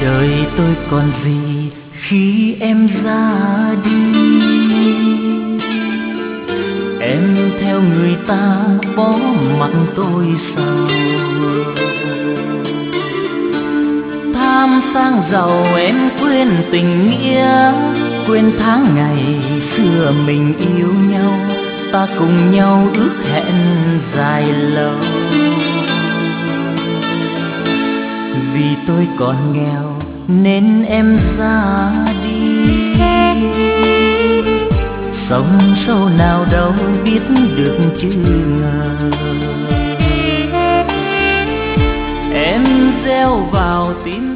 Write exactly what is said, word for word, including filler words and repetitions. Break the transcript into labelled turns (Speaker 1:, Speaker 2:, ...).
Speaker 1: đời tôi còn gì khi em ra đi. Em theo người ta bỏ mặc tôi sao? Tham sang giàu em quên tình nghĩa, quên tháng ngày xưa mình yêu nhau, ta cùng nhau ước hẹn dài lâu. Vì tôi còn nghèo nên em ra đi, sông sâu nào đâu biết được chứ ngờ. Em gieo vào tim